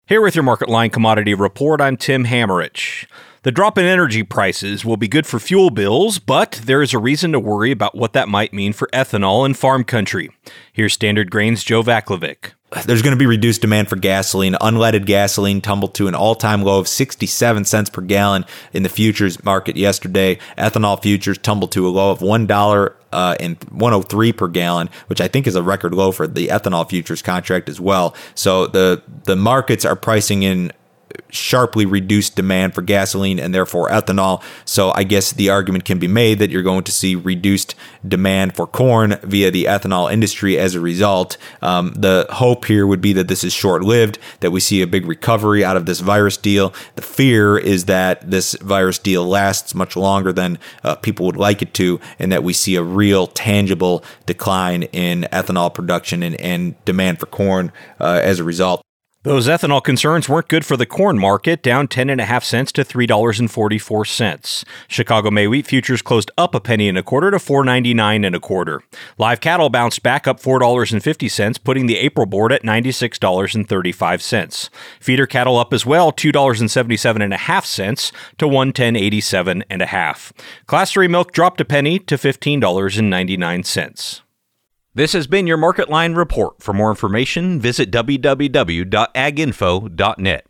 Here with your Market Line Commodity Report, I'm Tim Hammerich. The drop in energy prices will be good for fuel bills, but there is a reason to worry about what that might mean for ethanol in farm country. Here's Standard Grain's Joe Vaclavic. There's going to be reduced demand for gasoline. Unleaded gasoline tumbled to an all-time low of 67 cents per gallon in the futures market yesterday. Ethanol futures tumbled to a low of $1 and 103 per gallon, which I think is a record low for the ethanol futures contract as well. So the markets are pricing in sharply reduced demand for gasoline and therefore ethanol. So I guess the argument can be made that you're going to see reduced demand for corn via the ethanol industry as a result. The hope here would be that this is short-lived, that we see a big recovery out of this virus deal. The fear is that this virus deal lasts much longer than people would like it to, and that we see a real tangible decline in ethanol production and demand for corn as a result. Those ethanol concerns weren't good for the corn market, down 10.5 cents to $3.44. Chicago May wheat futures closed up a penny and a quarter to $4.99 and a quarter. Live cattle bounced back up $4.50, putting the April board at $96.35. Feeder cattle up as well, $2.77.5 to $110.87.5. Class 3 milk dropped a penny to $15.99. This has been your Market Line Report. For more information, visit www.aginfo.net.